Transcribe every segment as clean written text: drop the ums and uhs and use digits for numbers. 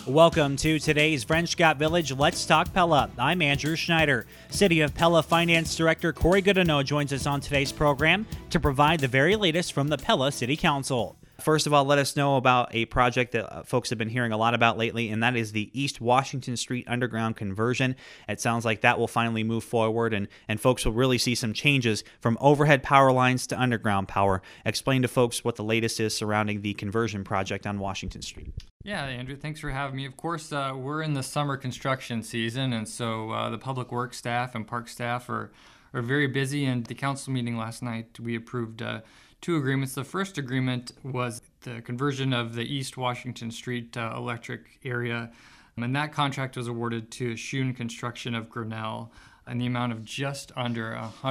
Welcome to today's French Scott Village Let's Talk Pella. I'm Andrew Schneider. City of Pella Finance Director Corey Goodenow joins us on today's program to provide the very latest from the Pella City Council. First of all, let us know about a project that folks have been hearing a lot about lately, and that is the East Washington Street underground conversion. It sounds like that will finally move forward, and folks will really see some changes from overhead power lines to underground power. Explain to folks what the latest is surrounding the conversion project on Washington Street. Yeah, Andrew, thanks for having me. Of course, we're in the summer construction season, and so the public works staff and park staff are very busy. And at the council meeting last night, we approved two agreements. The first agreement was the conversion of the East Washington Street electric area, and that contract was awarded to Shun Construction of Grinnell in the amount of just under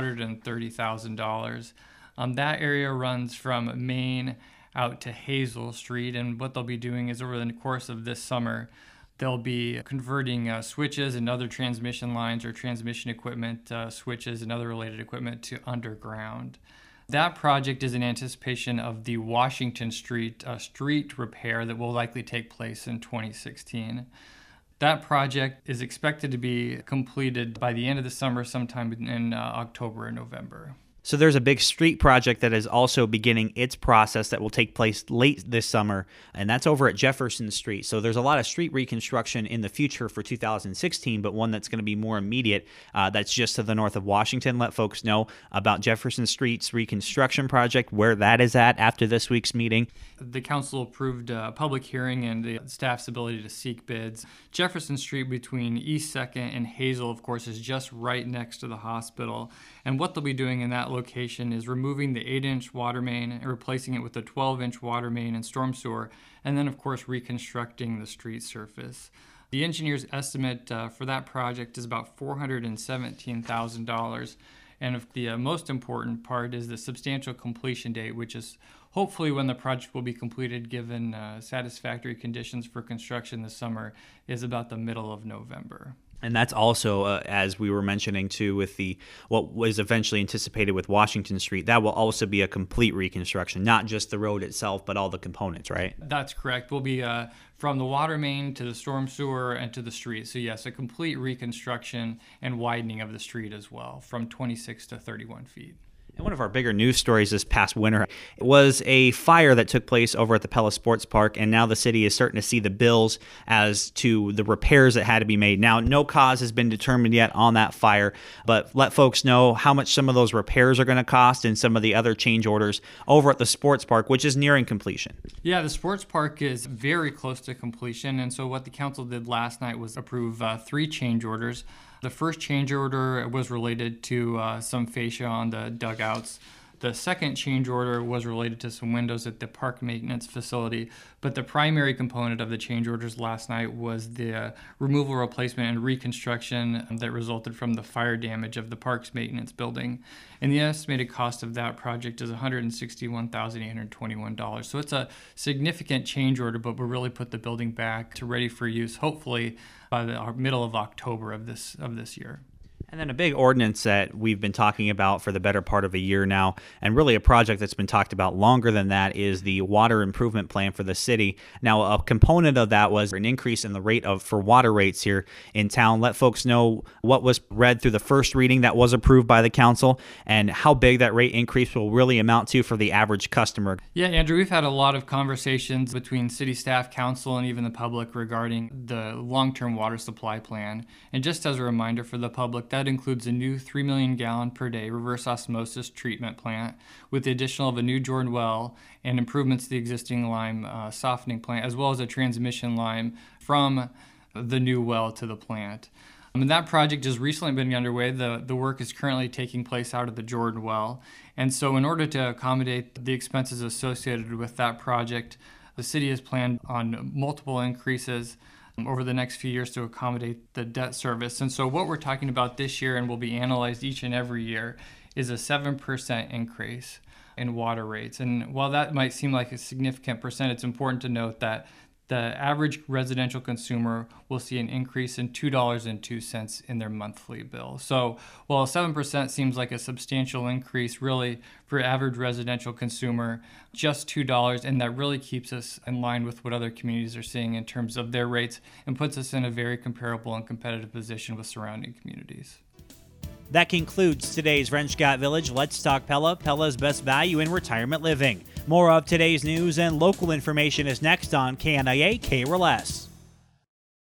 $130,000. That area runs from Main out to Hazel Street, and what they'll be doing is over the course of this summer, they'll be converting switches and other transmission lines or transmission equipment, switches and other related equipment to underground. That project is in anticipation of the Washington Street street repair that will likely take place in 2016. That project is expected to be completed by the end of the summer, sometime in October or November. So there's a big street project that is also beginning its process that will take place late this summer, and that's over at Jefferson Street. So there's a lot of street reconstruction in the future for 2016, but one that's going to be more immediate. That's just to the north of Washington. Let folks know about Jefferson Street's reconstruction project, where that is at after this week's meeting. The council approved a public hearing and the staff's ability to seek bids. Jefferson Street between East 2nd and Hazel, of course, is just right next to the hospital. And what they'll be doing in that location is removing the 8-inch water main and replacing it with a 12-inch water main and storm sewer, and then, of course, reconstructing the street surface. The engineer's estimate for that project is about $417,000. And the most important part is the substantial completion date, which is hopefully when the project will be completed, given satisfactory conditions for construction this summer, is about the middle of November. And that's also, as we were mentioning too, with what was eventually anticipated with Washington Street, that will also be a complete reconstruction, not just the road itself, but all the components, right? That's correct. We'll be from the water main to the storm sewer and to the street. So yes, a complete reconstruction and widening of the street as well, from 26 to 31 feet. And one of our bigger news stories this past winter was a fire that took place over at the Pella Sports Park, and now the city is starting to see the bills as to the repairs that had to be made. Now, no cause has been determined yet on that fire, but let folks know how much some of those repairs are going to cost and some of the other change orders over at the sports park, which is nearing completion. Yeah, the sports park is very close to completion, and so what the council did last night was approve 3 change orders. The first change order was related to some fascia on the dugouts. The second change order was related to some windows at the park maintenance facility, but the primary component of the change orders last night was the removal, replacement, and reconstruction that resulted from the fire damage of the park's maintenance building. And the estimated cost of that project is $161,821. So it's a significant change order, but we'll really put the building back to ready for use, hopefully by the middle of October of this year. And then a big ordinance that we've been talking about for the better part of a year now, and really a project that's been talked about longer than that, is the water improvement plan for the city. Now, a component of that was an increase in the rate for water rates here in town. Let folks know what was read through the first reading that was approved by the council and how big that rate increase will really amount to for the average customer. Yeah, Andrew, we've had a lot of conversations between city staff, council, and even the public regarding the long-term water supply plan. And just as a reminder for the public, that includes a new 3 million gallon per day reverse osmosis treatment plant with the addition of a new Jordan well and improvements to the existing lime softening plant, as well as a transmission line from the new well to the plant. And that project has recently been underway. The work is currently taking place out of the Jordan well. And so in order to accommodate the expenses associated with that project, the city has planned on multiple increases over the next few years to accommodate the debt service. And so what we're talking about this year, and will be analyzed each and every year, is a 7% increase in water rates. And while that might seem like a significant percent, it's important to note that the average residential consumer will see an increase in $2.02 in their monthly bill. So while 7% seems like a substantial increase, really for average residential consumer, just $2, and that really keeps us in line with what other communities are seeing in terms of their rates and puts us in a very comparable and competitive position with surrounding communities. That concludes today's Wrench Scott Village Let's Talk Pella, Pella's best value in retirement living. More of today's news and local information is next on KNIA KRLS.